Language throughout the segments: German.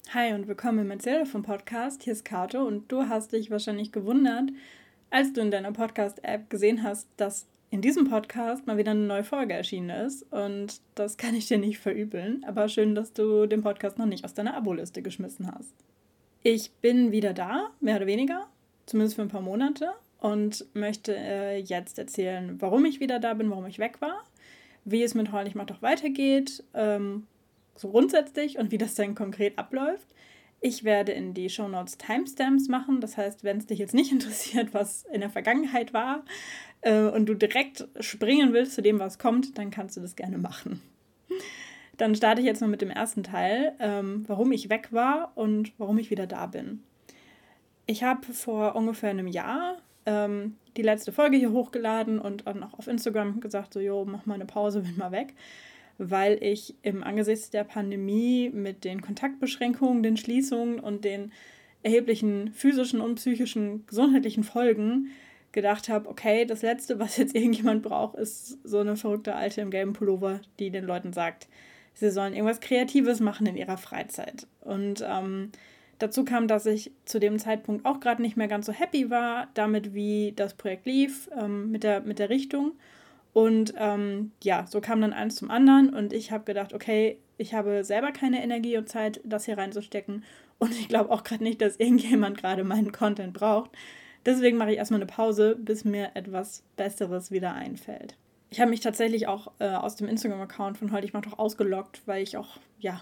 Hi und willkommen im Erzähler vom Podcast. Hier ist Kato und du hast dich wahrscheinlich gewundert, als du in deiner Podcast-App gesehen hast, dass in diesem Podcast mal wieder eine neue Folge erschienen ist. Und das kann ich dir nicht verübeln, aber schön, dass du den Podcast noch nicht aus deiner Aboliste geschmissen hast. Ich bin wieder da, mehr oder weniger, zumindest für ein paar Monate und möchte jetzt erzählen, warum ich wieder da bin, warum ich weg war, wie es mit Heulich macht doch weitergeht, so grundsätzlich und wie das dann konkret abläuft. Ich werde in die Shownotes Timestamps machen. Das heißt, wenn es dich jetzt nicht interessiert, was in der Vergangenheit war und du direkt springen willst zu dem, was kommt, dann kannst du das gerne machen. Dann starte ich jetzt mal mit dem ersten Teil, warum ich weg war und warum ich wieder da bin. Ich habe vor ungefähr einem Jahr die letzte Folge hier hochgeladen und dann auch auf Instagram gesagt, so, jo, mach mal eine Pause, bin mal weg, weil ich im Angesichts der Pandemie mit den Kontaktbeschränkungen, den Schließungen und den erheblichen physischen und psychischen gesundheitlichen Folgen gedacht habe, okay, das Letzte, was jetzt irgendjemand braucht, ist so eine verrückte Alte im gelben Pullover, die den Leuten sagt, sie sollen irgendwas Kreatives machen in ihrer Freizeit. Und dazu kam, dass ich zu dem Zeitpunkt auch gerade nicht mehr ganz so happy war damit, wie das Projekt lief, mit der Richtung. Und so kam dann eins zum anderen und ich habe gedacht, okay, ich habe selber keine Energie und Zeit, das hier reinzustecken. Und ich glaube auch gerade nicht, dass irgendjemand gerade meinen Content braucht. Deswegen mache ich erstmal eine Pause, bis mir etwas Besseres wieder einfällt. Ich habe mich tatsächlich auch aus dem Instagram-Account von Heute ich mach doch ausgeloggt, weil ich auch,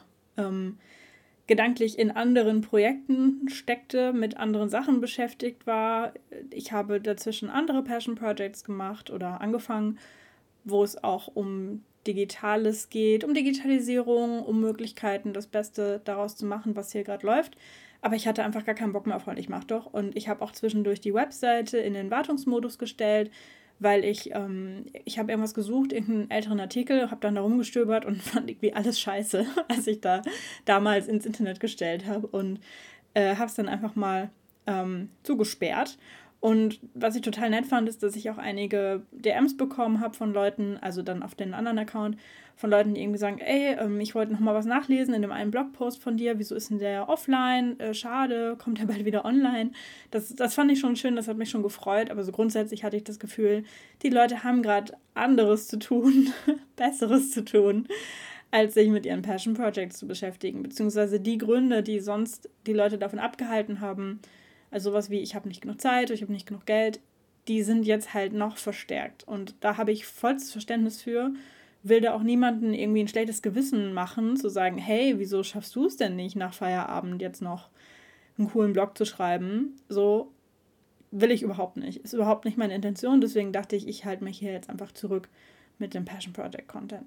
gedanklich in anderen Projekten steckte, mit anderen Sachen beschäftigt war. Ich habe dazwischen andere Passion Projects gemacht oder angefangen, wo es auch um Digitales geht, um Digitalisierung, um Möglichkeiten, das Beste daraus zu machen, was hier gerade läuft. Aber ich hatte einfach gar keinen Bock mehr auf Heute ich mach doch. Und ich habe auch zwischendurch die Webseite in den Wartungsmodus gestellt, weil ich habe irgendwas gesucht, irgendeinen älteren Artikel, habe dann da rumgestöbert und fand irgendwie alles scheiße, als ich da damals ins Internet gestellt habe und habe es dann einfach mal zugesperrt. Und was ich total nett fand, ist, dass ich auch einige DMs bekommen habe von Leuten, also dann auf den anderen Account, von Leuten, die irgendwie sagen, ey, ich wollte noch mal was nachlesen in dem einen Blogpost von dir, wieso ist denn der offline? Schade, kommt er bald wieder online? Das fand ich schon schön, das hat mich schon gefreut, aber so grundsätzlich hatte ich das Gefühl, die Leute haben gerade anderes zu tun, Besseres zu tun, als sich mit ihren Passion Projects zu beschäftigen, beziehungsweise die Gründe, die sonst die Leute davon abgehalten haben, also sowas wie, ich habe nicht genug Zeit, ich habe nicht genug Geld, die sind jetzt halt noch verstärkt. Und da habe ich vollstes Verständnis für, will da auch niemanden irgendwie ein schlechtes Gewissen machen, zu sagen, hey, wieso schaffst du es denn nicht, nach Feierabend jetzt noch einen coolen Blog zu schreiben? So will ich überhaupt nicht. Ist überhaupt nicht meine Intention, deswegen dachte ich, ich halte mich hier jetzt einfach zurück mit dem Passion Project Content.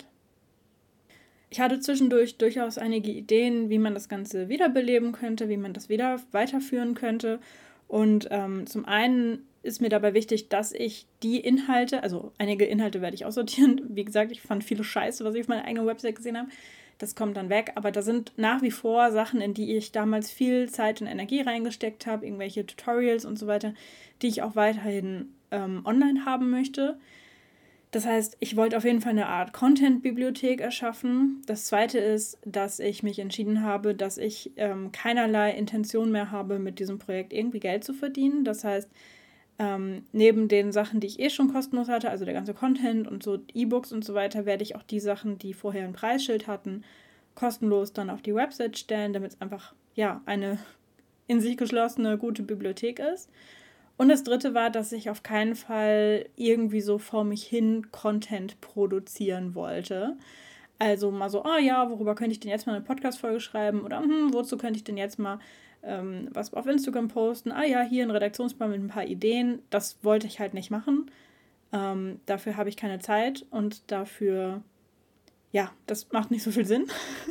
Ich hatte zwischendurch durchaus einige Ideen, wie man das Ganze wiederbeleben könnte, wie man das wieder weiterführen könnte. Und zum einen ist mir dabei wichtig, dass ich die Inhalte, also einige Inhalte werde ich aussortieren. Wie gesagt, ich fand viele Scheiße, was ich auf meiner eigenen Website gesehen habe. Das kommt dann weg. Aber da sind nach wie vor Sachen, in die ich damals viel Zeit und Energie reingesteckt habe, irgendwelche Tutorials und so weiter, die ich auch weiterhin online haben möchte. Das heißt, ich wollte auf jeden Fall eine Art Content-Bibliothek erschaffen. Das zweite ist, dass ich mich entschieden habe, dass ich keinerlei Intention mehr habe, mit diesem Projekt irgendwie Geld zu verdienen. Das heißt, neben den Sachen, die ich eh schon kostenlos hatte, also der ganze Content und so E-Books und so weiter, werde ich auch die Sachen, die vorher ein Preisschild hatten, kostenlos dann auf die Website stellen, damit es einfach eine in sich geschlossene, gute Bibliothek ist. Und das dritte war, dass ich auf keinen Fall irgendwie so vor mich hin Content produzieren wollte. Also mal so, worüber könnte ich denn jetzt mal eine Podcast-Folge schreiben? Oder wozu könnte ich denn jetzt mal was auf Instagram posten? Hier ein Redaktionsplan mit ein paar Ideen. Das wollte ich halt nicht machen. Dafür habe ich keine Zeit und dafür, das macht nicht so viel Sinn.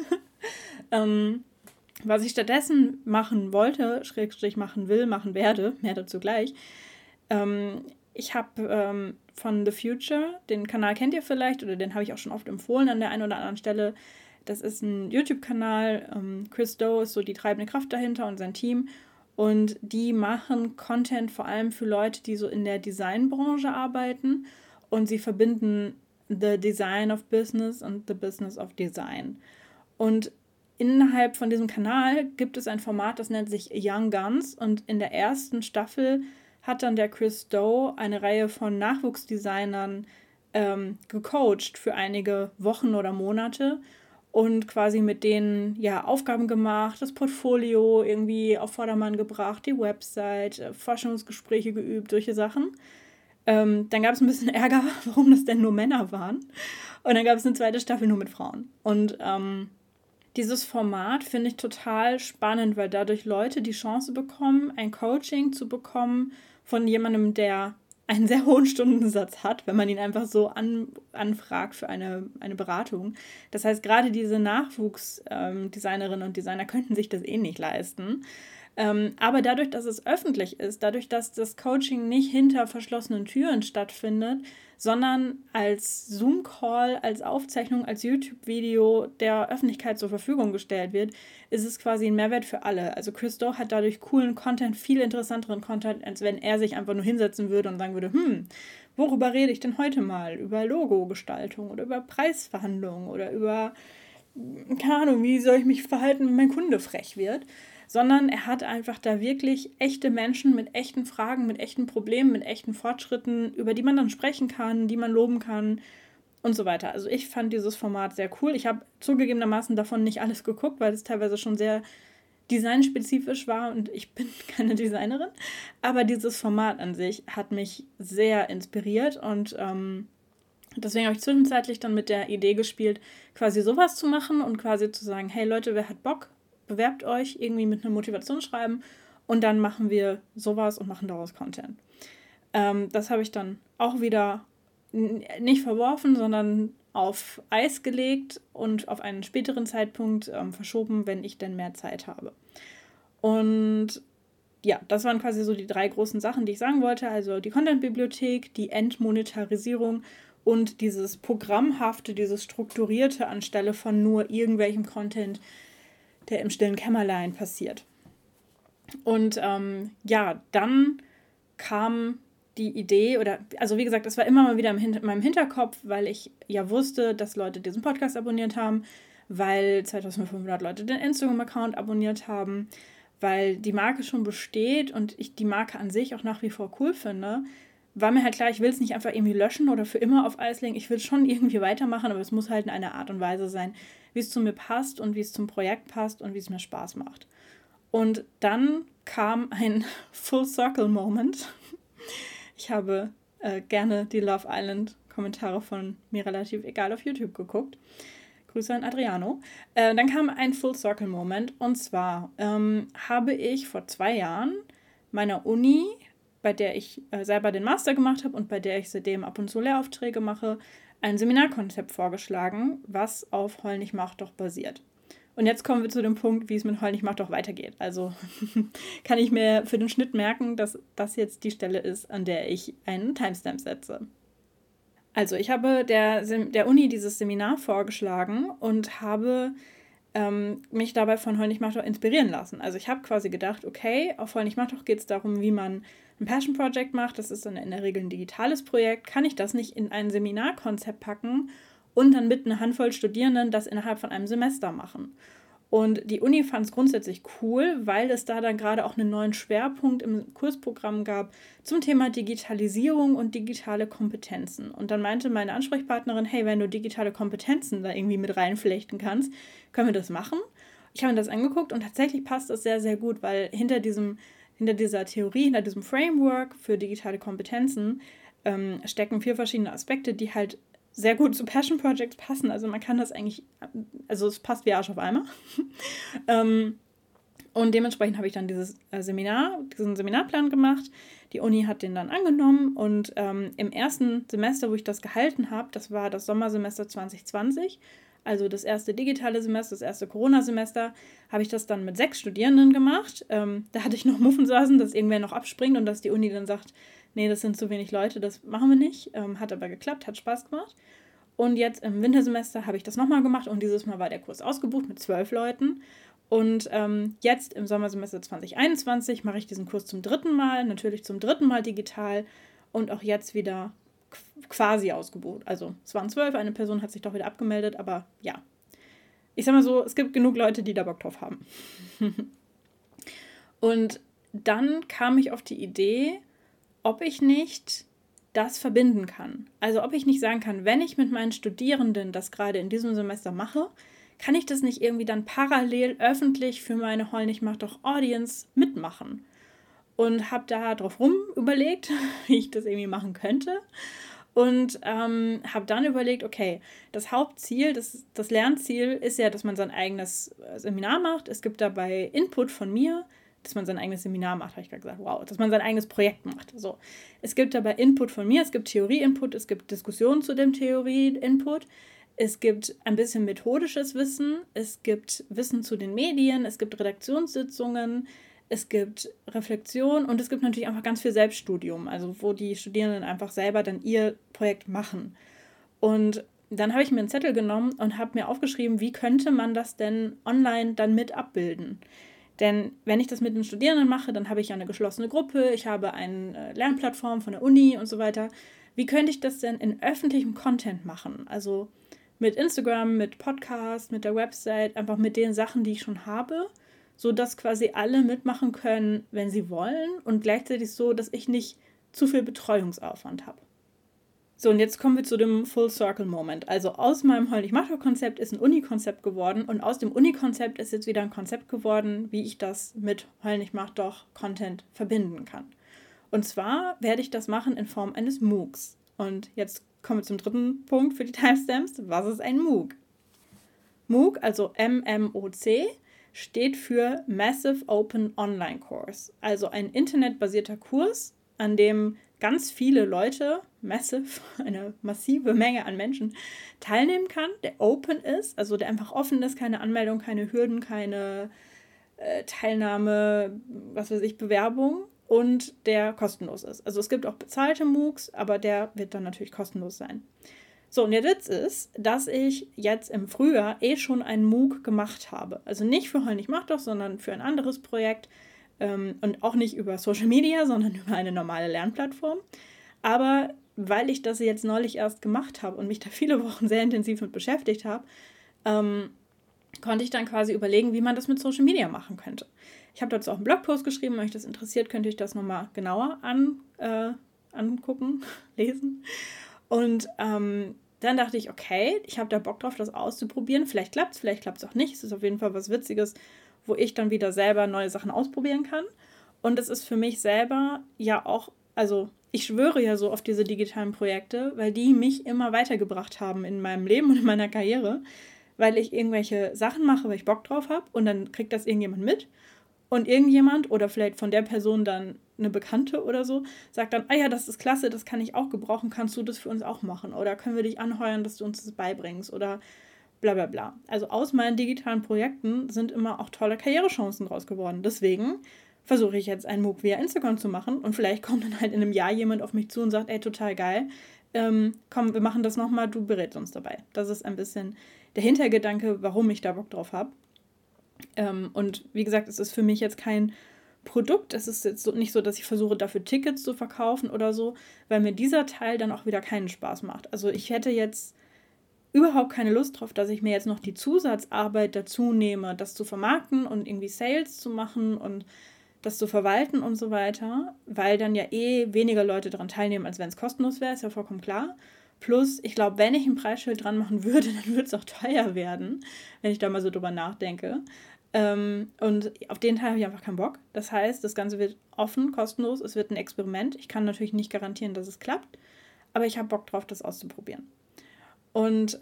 Was ich stattdessen machen wollte, Schrägstrich machen will, machen werde, mehr dazu gleich. Ich habe von The Future, den Kanal kennt ihr vielleicht oder den habe ich auch schon oft empfohlen an der einen oder anderen Stelle. Das ist ein YouTube-Kanal. Chris Do ist so die treibende Kraft dahinter und sein Team. Und die machen Content vor allem für Leute, die so in der Designbranche arbeiten. Und sie verbinden the Design of Business und the Business of Design. Und innerhalb von diesem Kanal gibt es ein Format, das nennt sich Young Guns. Und in der ersten Staffel hat dann der Chris Do eine Reihe von Nachwuchsdesignern gecoacht für einige Wochen oder Monate und quasi mit denen Aufgaben gemacht, das Portfolio irgendwie auf Vordermann gebracht, die Website, Forschungsgespräche geübt, solche Sachen. Dann gab es ein bisschen Ärger, warum das denn nur Männer waren. Und dann gab es eine zweite Staffel nur mit Frauen. Und dieses Format finde ich total spannend, weil dadurch Leute die Chance bekommen, ein Coaching zu bekommen von jemandem, der einen sehr hohen Stundensatz hat, wenn man ihn einfach so anfragt für eine Beratung. Das heißt, gerade diese Nachwuchsdesignerinnen und Designer könnten sich das eh nicht leisten. Aber dadurch, dass es öffentlich ist, dadurch, dass das Coaching nicht hinter verschlossenen Türen stattfindet, sondern als Zoom-Call, als Aufzeichnung, als YouTube-Video der Öffentlichkeit zur Verfügung gestellt wird, ist es quasi ein Mehrwert für alle. Also Chris Do hat dadurch coolen Content, viel interessanteren Content, als wenn er sich einfach nur hinsetzen würde und sagen würde, worüber rede ich denn heute mal? Über Logo-Gestaltung oder über Preisverhandlungen oder über, keine Ahnung, wie soll ich mich verhalten, wenn mein Kunde frech wird? Sondern er hat einfach da wirklich echte Menschen mit echten Fragen, mit echten Problemen, mit echten Fortschritten, über die man dann sprechen kann, die man loben kann und so weiter. Also ich fand dieses Format sehr cool. Ich habe zugegebenermaßen davon nicht alles geguckt, weil es teilweise schon sehr designspezifisch war und ich bin keine Designerin. Aber dieses Format an sich hat mich sehr inspiriert und deswegen habe ich zwischenzeitlich dann mit der Idee gespielt, quasi sowas zu machen und quasi zu sagen, hey Leute, wer hat Bock? Bewerbt euch irgendwie mit einem Motivationsschreiben und dann machen wir sowas und machen daraus Content. Das habe ich dann auch wieder nicht verworfen, sondern auf Eis gelegt und auf einen späteren Zeitpunkt verschoben, wenn ich denn mehr Zeit habe. Und ja, das waren quasi so die 3 großen Sachen, die ich sagen wollte. Also die Content-Bibliothek, die Entmonetarisierung und dieses Programmhafte, dieses Strukturierte anstelle von nur irgendwelchem Content, der im stillen Kämmerlein passiert. Und dann kam die Idee, also wie gesagt, das war immer mal wieder in meinem Hinterkopf, weil ich ja wusste, dass Leute diesen Podcast abonniert haben, weil 2500 Leute den Instagram-Account abonniert haben, weil die Marke schon besteht und ich die Marke an sich auch nach wie vor cool finde, war mir halt klar, ich will es nicht einfach irgendwie löschen oder für immer auf Eis legen. Ich will es schon irgendwie weitermachen, aber es muss halt in einer Art und Weise sein, wie es zu mir passt und wie es zum Projekt passt und wie es mir Spaß macht. Und dann kam ein Full-Circle-Moment. Ich habe gerne die Love Island-Kommentare von mir relativ egal auf YouTube geguckt. Grüße an Adriano. Dann kam ein Full-Circle-Moment und zwar habe ich vor 2 Jahren meiner Uni, bei der ich selber den Master gemacht habe und bei der ich seitdem ab und zu Lehraufträge mache, ein Seminarkonzept vorgeschlagen, was auf Heul nicht mach doch basiert. Und jetzt kommen wir zu dem Punkt, wie es mit Heul nicht mach doch weitergeht. Also kann ich mir für den Schnitt merken, dass das jetzt die Stelle ist, an der ich einen Timestamp setze. Also ich habe der Uni dieses Seminar vorgeschlagen und habe mich dabei von Heul nicht mach doch inspirieren lassen. Also ich habe quasi gedacht, okay, auf Heul nicht mach doch geht es darum, wie man ein Passion Project macht. Das ist dann in der Regel ein digitales Projekt. Kann ich das nicht in ein Seminarkonzept packen und dann mit einer Handvoll Studierenden das innerhalb von einem Semester machen? Und die Uni fand es grundsätzlich cool, weil es da dann gerade auch einen neuen Schwerpunkt im Kursprogramm gab zum Thema Digitalisierung und digitale Kompetenzen. Und dann meinte meine Ansprechpartnerin, hey, wenn du digitale Kompetenzen da irgendwie mit reinflechten kannst, können wir das machen? Ich habe mir das angeguckt und tatsächlich passt das sehr, sehr gut, weil hinter dieser Theorie, hinter diesem Framework für digitale Kompetenzen stecken 4 verschiedene Aspekte, die halt sehr gut zu Passion Projects passen. Also man kann das eigentlich, also es passt wie Arsch auf Eimer. Und dementsprechend habe ich dann diesen Seminarplan gemacht. Die Uni hat den dann angenommen und im ersten Semester, wo ich das gehalten habe, das war das Sommersemester 2020, also das erste digitale Semester, das erste Corona-Semester, habe ich das dann mit 6 Studierenden gemacht. Da hatte ich noch Muffensausen, dass irgendwer noch abspringt und dass die Uni dann sagt, nee, das sind zu wenig Leute, das machen wir nicht. Hat aber geklappt, hat Spaß gemacht. Und jetzt im Wintersemester habe ich das nochmal gemacht und dieses Mal war der Kurs ausgebucht mit 12 Leuten. Und jetzt im Sommersemester 2021 mache ich diesen Kurs zum 3. Mal, natürlich zum 3. Mal digital und auch jetzt wieder quasi ausgebucht. Also es waren 12, eine Person hat sich doch wieder abgemeldet, aber ja. ich sag mal so, es gibt genug Leute, die da Bock drauf haben. Und dann kam ich auf die Idee, ob ich nicht das verbinden kann. Also ob ich nicht sagen kann, wenn ich mit meinen Studierenden das gerade in diesem Semester mache, kann ich das nicht irgendwie dann parallel öffentlich für meine Heul nicht mach doch Audience mitmachen. Und habe da drauf rum überlegt, wie ich das irgendwie machen könnte. Und habe dann überlegt, okay, das Hauptziel, das Lernziel ist ja, dass man sein eigenes Seminar macht. Es gibt dabei Input von mir, dass man sein eigenes Seminar macht, habe ich gerade gesagt, wow, dass man sein eigenes Projekt macht. So. Es gibt dabei Input von mir, es gibt Theorie-Input, es gibt Diskussionen zu dem Theorie-Input, es gibt ein bisschen methodisches Wissen, es gibt Wissen zu den Medien, es gibt Redaktionssitzungen, es gibt Reflexion und es gibt natürlich einfach ganz viel Selbststudium, also wo die Studierenden einfach selber dann ihr Projekt machen. Und dann habe ich mir einen Zettel genommen und habe mir aufgeschrieben, wie könnte man das denn online dann mit abbilden. Denn wenn ich das mit den Studierenden mache, dann habe ich ja eine geschlossene Gruppe, ich habe eine Lernplattform von der Uni und so weiter. Wie könnte ich das denn in öffentlichem Content machen? Also mit Instagram, mit Podcast, mit der Website, einfach mit den Sachen, die ich schon habe, sodass quasi alle mitmachen können, wenn sie wollen und gleichzeitig so, dass ich nicht zu viel Betreuungsaufwand habe. So, und jetzt kommen wir zu dem Full-Circle-Moment. Also aus meinem Heul-nicht-mach-doch-Konzept ist ein Uni-Konzept geworden und aus dem Uni-Konzept ist jetzt wieder ein Konzept geworden, wie ich das mit Heul-nicht-mach-doch-Content verbinden kann. Und zwar werde ich das machen in Form eines MOOCs. Und jetzt kommen wir zum dritten Punkt für die Timestamps. Was ist ein MOOC? MOOC, also MMOC, steht für Massive Open Online Course. Also ein internetbasierter Kurs, an dem ganz viele Leute, massive, eine massive Menge an Menschen, teilnehmen kann, der open ist, also der einfach offen ist, keine Anmeldung, keine Hürden, keine Teilnahme, was weiß ich, Bewerbung und der kostenlos ist. Also es gibt auch bezahlte MOOCs, aber der wird dann natürlich kostenlos sein. So, und der Witz ist, dass ich jetzt im Frühjahr schon einen MOOC gemacht habe. Also nicht für Heul nicht mach doch, sondern für ein anderes Projekt, und auch nicht über Social Media, sondern über eine normale Lernplattform. Aber weil ich das jetzt neulich erst gemacht habe und mich da viele Wochen sehr intensiv mit beschäftigt habe, konnte ich dann quasi überlegen, wie man das mit Social Media machen könnte. Ich habe dazu auch einen Blogpost geschrieben, wenn euch das interessiert, könnte ich das nochmal genauer angucken, lesen. Und dann dachte ich, okay, ich habe da Bock drauf, das auszuprobieren. Vielleicht klappt es auch nicht. Es ist auf jeden Fall was Witziges, wo ich dann wieder selber neue Sachen ausprobieren kann. Und es ist für mich selber ja auch, also ich schwöre ja so auf diese digitalen Projekte, weil die mich immer weitergebracht haben in meinem Leben und in meiner Karriere, weil ich irgendwelche Sachen mache, weil ich Bock drauf habe und dann kriegt das irgendjemand mit und irgendjemand oder vielleicht von der Person dann eine Bekannte oder so, sagt dann, ah ja, das ist klasse, das kann ich auch gebrauchen, kannst du das für uns auch machen oder können wir dich anheuern, dass du uns das beibringst oder bla bla bla. Also aus meinen digitalen Projekten sind immer auch tolle Karrierechancen draus geworden. Deswegen versuche ich jetzt einen MOOC via Instagram zu machen und vielleicht kommt dann halt in einem Jahr jemand auf mich zu und sagt, ey, total geil, komm, wir machen das nochmal, du berätst uns dabei. Das ist ein bisschen der Hintergedanke, warum ich da Bock drauf habe. Und wie gesagt, es ist für mich jetzt kein Produkt. Es ist jetzt nicht so, dass ich versuche, dafür Tickets zu verkaufen oder so, weil mir dieser Teil dann auch wieder keinen Spaß macht. Also ich hätte jetzt überhaupt keine Lust drauf, dass ich mir jetzt noch die Zusatzarbeit dazu nehme, das zu vermarkten und irgendwie Sales zu machen und das zu verwalten und so weiter, weil dann ja weniger Leute daran teilnehmen, als wenn es kostenlos wäre, ist ja vollkommen klar. Plus, ich glaube, wenn ich ein Preisschild dran machen würde, dann würde es auch teuer werden, wenn ich da mal so drüber nachdenke. Und auf den Teil habe ich einfach keinen Bock. Das heißt, das Ganze wird offen, kostenlos, es wird ein Experiment. Ich kann natürlich nicht garantieren, dass es klappt, aber ich habe Bock drauf, das auszuprobieren. Und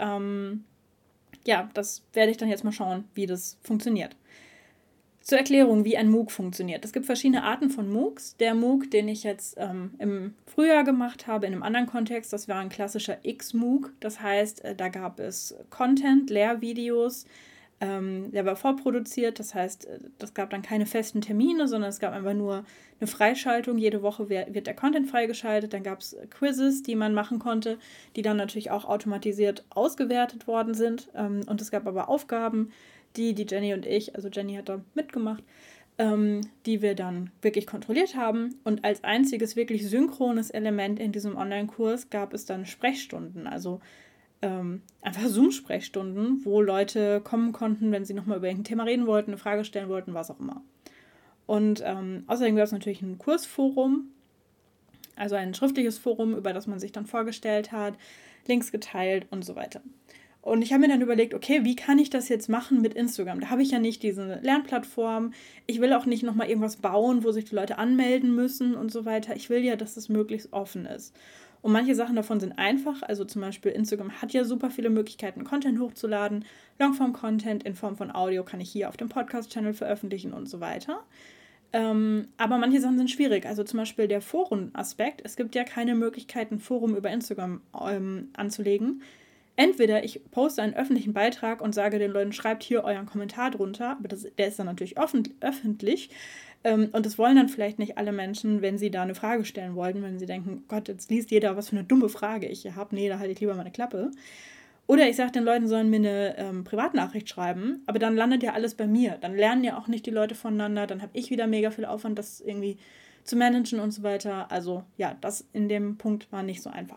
ja, das werde ich dann jetzt mal schauen, wie das funktioniert. Zur Erklärung, wie ein MOOC funktioniert. Es gibt verschiedene Arten von MOOCs. Der MOOC, den ich jetzt im Frühjahr gemacht habe, in einem anderen Kontext, das war ein klassischer X-MOOC. Das heißt, da gab es Content, Lehrvideos, der war vorproduziert. Das heißt, das gab dann keine festen Termine, sondern es gab einfach nur eine Freischaltung. Jede Woche wird der Content freigeschaltet. Dann gab es Quizzes, die man machen konnte, die dann natürlich auch automatisiert ausgewertet worden sind. Und es gab aber Aufgaben, die Jenny und ich, also Jenny hat da mitgemacht, die wir dann wirklich kontrolliert haben. Und als einziges wirklich synchrones Element in diesem Online-Kurs gab es dann Sprechstunden. Also einfach Zoom-Sprechstunden, wo Leute kommen konnten, wenn sie nochmal über irgendein Thema reden wollten, eine Frage stellen wollten, was auch immer. Und außerdem gab es natürlich ein Kursforum, also ein schriftliches Forum, über das man sich dann vorgestellt hat, Links geteilt und so weiter. Und ich habe mir dann überlegt, okay, wie kann ich das jetzt machen mit Instagram? Da habe ich ja nicht diese Lernplattform. Ich will auch nicht nochmal irgendwas bauen, wo sich die Leute anmelden müssen und so weiter. Ich will ja, dass es möglichst offen ist. Und manche Sachen davon sind einfach. Also zum Beispiel Instagram hat ja super viele Möglichkeiten, Content hochzuladen. Longform-Content in Form von Audio kann ich hier auf dem Podcast-Channel veröffentlichen und so weiter. Aber manche Sachen sind schwierig. Also zum Beispiel der Foren-Aspekt. Es gibt ja keine Möglichkeit, ein Forum über Instagram anzulegen. Entweder ich poste einen öffentlichen Beitrag und sage den Leuten, schreibt hier euren Kommentar drunter, aber der ist dann natürlich öffentlich. Und das wollen dann vielleicht nicht alle Menschen, wenn sie da eine Frage stellen wollten, wenn sie denken, Gott, jetzt liest jeder, was für eine dumme Frage ich hier habe. Nee, da halte ich lieber meine Klappe. Oder ich sage den Leuten, sollen mir eine Privatnachricht schreiben, aber dann landet ja alles bei mir. Dann lernen ja auch nicht die Leute voneinander, dann habe ich wieder mega viel Aufwand, das irgendwie zu managen und so weiter. Also ja, das in dem Punkt war nicht so einfach.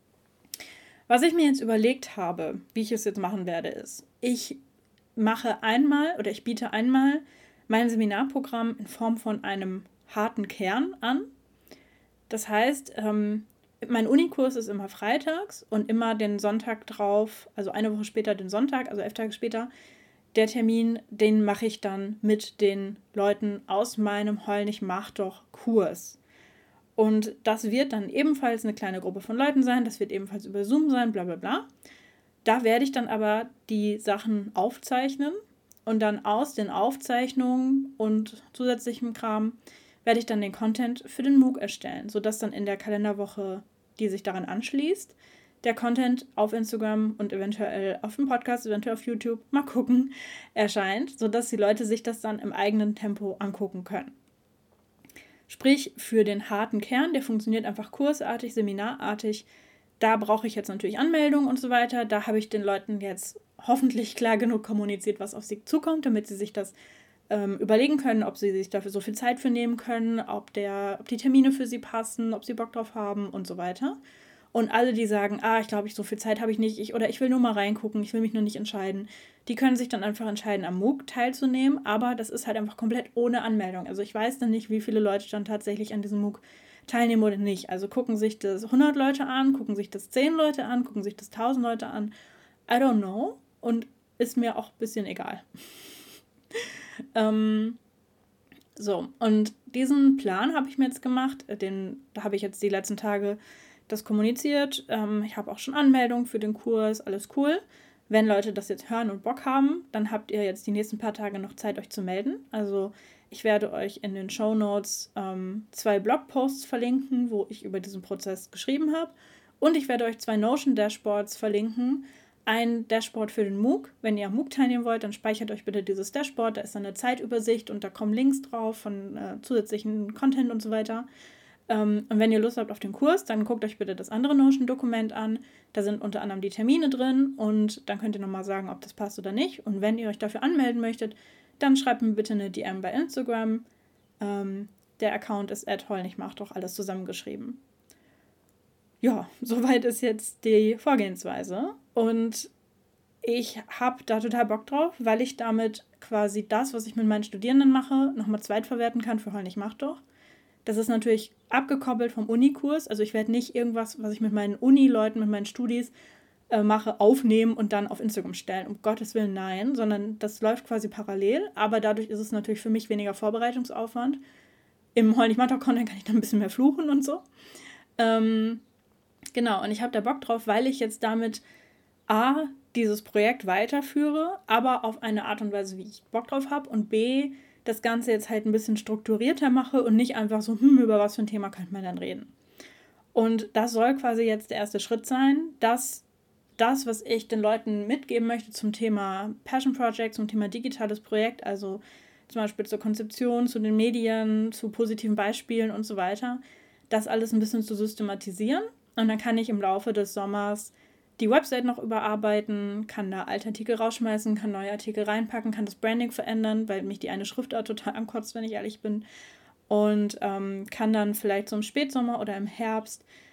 Was ich mir jetzt überlegt habe, wie ich es jetzt machen werde, ist, ich biete einmal mein Seminarprogramm in Form von einem harten Kern an. Das heißt, mein Unikurs ist immer freitags und immer den Sonntag drauf, also eine Woche später den Sonntag, also 11 Tage später, der Termin, den mache ich dann mit den Leuten aus meinem Heul nicht mach doch Kurs. Und das wird dann ebenfalls eine kleine Gruppe von Leuten sein, das wird ebenfalls über Zoom sein, bla bla bla. Da werde ich dann aber die Sachen aufzeichnen und dann aus den Aufzeichnungen und zusätzlichem Kram werde ich dann den Content für den MOOC erstellen, sodass dann in der Kalenderwoche, die sich daran anschließt, der Content auf Instagram und eventuell auf dem Podcast, eventuell auf YouTube, mal gucken, erscheint, sodass die Leute sich das dann im eigenen Tempo angucken können. Sprich, für den harten Kern, der funktioniert einfach kursartig, seminarartig. Da brauche ich jetzt natürlich Anmeldungen und so weiter. Da habe ich den Leuten jetzt hoffentlich klar genug kommuniziert, was auf sie zukommt, damit sie sich das überlegen können, ob sie sich dafür so viel Zeit für nehmen können, ob die Termine für sie passen, ob sie Bock drauf haben und so weiter. Und alle, die sagen, ich glaube, so viel Zeit habe ich nicht, ich will nur mal reingucken, ich will mich nur nicht entscheiden, die können sich dann einfach entscheiden, am MOOC teilzunehmen, aber das ist halt einfach komplett ohne Anmeldung. Also ich weiß dann nicht, wie viele Leute dann tatsächlich an diesem MOOC teilnehmen oder nicht. Also gucken sich das 100 Leute an, gucken sich das 10 Leute an, gucken sich das 1000 Leute an. I don't know. Und ist mir auch ein bisschen egal. So, und diesen Plan habe ich mir jetzt gemacht. Da habe ich jetzt die letzten Tage das kommuniziert. Ich habe auch schon Anmeldungen für den Kurs, alles cool. Wenn Leute das jetzt hören und Bock haben, dann habt ihr jetzt die nächsten paar Tage noch Zeit, euch zu melden. Also ich werde euch in den Shownotes 2 Blogposts verlinken, wo ich über diesen Prozess geschrieben habe. Und ich werde euch 2 Notion-Dashboards verlinken. Ein Dashboard für den MOOC. Wenn ihr am MOOC teilnehmen wollt, dann speichert euch bitte dieses Dashboard. Da ist dann eine Zeitübersicht und da kommen Links drauf von zusätzlichen Content und so weiter. Und wenn ihr Lust habt auf den Kurs, dann guckt euch bitte das andere Notion-Dokument an. Da sind unter anderem die Termine drin und dann könnt ihr nochmal sagen, ob das passt oder nicht. Und wenn ihr euch dafür anmelden möchtet, dann schreibt mir bitte eine DM bei Instagram. Der Account ist @heulnichtmachdoch, alles zusammengeschrieben. Ja, soweit ist jetzt die Vorgehensweise. Und ich habe da total Bock drauf, weil ich damit quasi das, was ich mit meinen Studierenden mache, nochmal zweitverwerten kann für Heul nicht mach doch. Das ist natürlich abgekoppelt vom Unikurs. Also ich werde nicht irgendwas, was ich mit meinen Uni-Leuten, mit meinen Studis mache, aufnehmen und dann auf Instagram stellen. Um Gottes Willen, nein. Sondern das läuft quasi parallel. Aber dadurch ist es natürlich für mich weniger Vorbereitungsaufwand. Im Heul nicht mach doch Content kann ich dann ein bisschen mehr fluchen und so. Genau, und ich habe da Bock drauf, weil ich jetzt damit A, dieses Projekt weiterführe, aber auf eine Art und Weise, wie ich Bock drauf habe, und B, das Ganze jetzt halt ein bisschen strukturierter mache und nicht einfach so, über was für ein Thema könnte man dann reden. Und das soll quasi jetzt der erste Schritt sein, dass das, was ich den Leuten mitgeben möchte zum Thema Passion Project, zum Thema digitales Projekt, also zum Beispiel zur Konzeption, zu den Medien, zu positiven Beispielen und so weiter, das alles ein bisschen zu systematisieren. Und dann kann ich im Laufe des Sommers die Website noch überarbeiten, kann da alte Artikel rausschmeißen, kann neue Artikel reinpacken, kann das Branding verändern, weil mich die eine Schriftart total ankotzt, wenn ich ehrlich bin. Und kann dann vielleicht so im Spätsommer oder im Herbst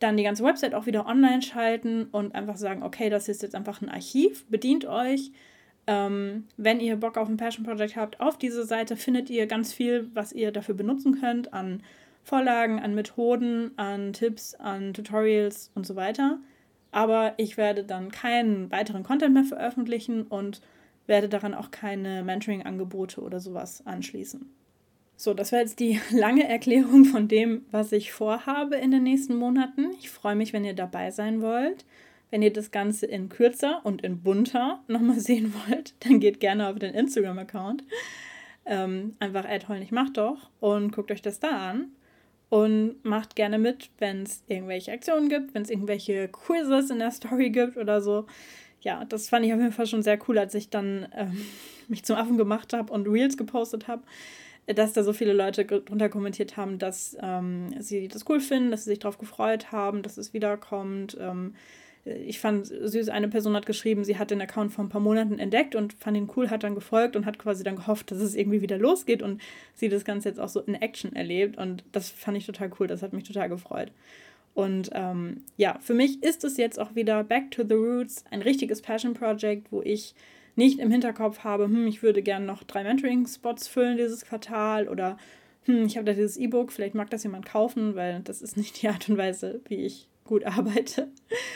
dann die ganze Website auch wieder online schalten und einfach sagen, okay, das ist jetzt einfach ein Archiv, bedient euch. Wenn ihr Bock auf ein Passion Project habt, auf dieser Seite findet ihr ganz viel, was ihr dafür benutzen könnt, an Vorlagen, an Methoden, an Tipps, an Tutorials und so weiter. Aber ich werde dann keinen weiteren Content mehr veröffentlichen und werde daran auch keine Mentoring-Angebote oder sowas anschließen. So, das war jetzt die lange Erklärung von dem, was ich vorhabe in den nächsten Monaten. Ich freue mich, wenn ihr dabei sein wollt. Wenn ihr das Ganze in kürzer und in bunter nochmal sehen wollt, dann geht gerne auf den Instagram-Account. Einfach @heulnichtmachdoch und guckt euch das da an. Und macht gerne mit, wenn es irgendwelche Aktionen gibt, wenn es irgendwelche Quizzes in der Story gibt oder so. Ja, das fand ich auf jeden Fall schon sehr cool, als ich dann mich zum Affen gemacht habe und Reels gepostet habe, dass da so viele Leute drunter kommentiert haben, dass sie das cool finden, dass sie sich darauf gefreut haben, dass es wiederkommt. Ich fand süß, eine Person hat geschrieben, sie hat den Account vor ein paar Monaten entdeckt und fand ihn cool, hat dann gefolgt und hat quasi dann gehofft, dass es irgendwie wieder losgeht und sie das Ganze jetzt auch so in Action erlebt. Und das fand ich total cool, das hat mich total gefreut. Und ja, für mich ist es jetzt auch wieder Back to the Roots, ein richtiges Passion Project, wo ich nicht im Hinterkopf habe, ich würde gerne noch 3 Mentoring-Spots füllen dieses Quartal oder ich habe da dieses E-Book, vielleicht mag das jemand kaufen, weil das ist nicht die Art und Weise, wie ich gut arbeite.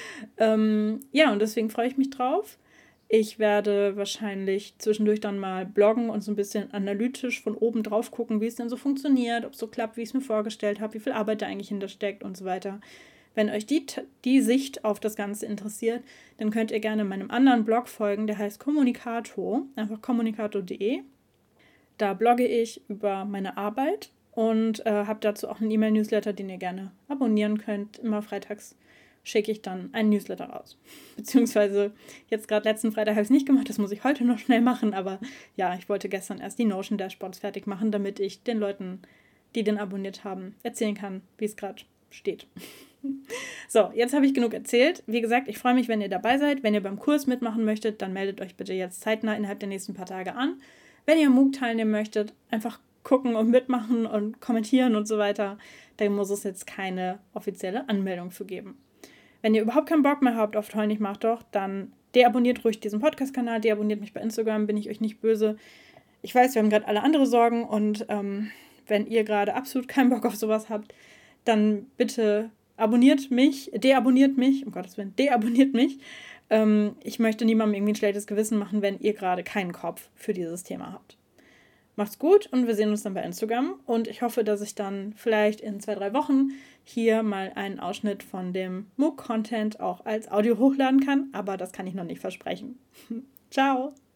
Ja, und deswegen freue ich mich drauf. Ich werde wahrscheinlich zwischendurch dann mal bloggen und so ein bisschen analytisch von oben drauf gucken, wie es denn so funktioniert, ob es so klappt, wie ich es mir vorgestellt habe, wie viel Arbeit da eigentlich hintersteckt und so weiter. Wenn euch die Sicht auf das Ganze interessiert, dann könnt ihr gerne meinem anderen Blog folgen, der heißt Kommunikato, einfach kommunikato.de. Da blogge ich über meine Arbeit und habe dazu auch einen E-Mail-Newsletter, den ihr gerne abonnieren könnt. Immer freitags schicke ich dann einen Newsletter raus. Beziehungsweise jetzt gerade letzten Freitag habe ich es nicht gemacht, das muss ich heute noch schnell machen, aber ja, ich wollte gestern erst die Notion-Dashboards fertig machen, damit ich den Leuten, die den abonniert haben, erzählen kann, wie es gerade steht. So, jetzt habe ich genug erzählt. Wie gesagt, ich freue mich, wenn ihr dabei seid. Wenn ihr beim Kurs mitmachen möchtet, dann meldet euch bitte jetzt zeitnah innerhalb der nächsten paar Tage an. Wenn ihr am MOOC teilnehmen möchtet, einfach gucken und mitmachen und kommentieren und so weiter. Da muss es jetzt keine offizielle Anmeldung für geben. Wenn ihr überhaupt keinen Bock mehr habt auf Heul nicht mach doch, dann deabonniert ruhig diesen Podcast-Kanal, deabonniert mich bei Instagram, bin ich euch nicht böse. Ich weiß, wir haben gerade alle andere Sorgen und wenn ihr gerade absolut keinen Bock auf sowas habt, dann bitte deabonniert mich, um Gottes Willen, deabonniert mich. Ich möchte niemandem irgendwie ein schlechtes Gewissen machen, wenn ihr gerade keinen Kopf für dieses Thema habt. Macht's gut und wir sehen uns dann bei Instagram und ich hoffe, dass ich dann vielleicht in 2-3 Wochen hier mal einen Ausschnitt von dem MOOC-Content auch als Audio hochladen kann, aber das kann ich noch nicht versprechen. Ciao!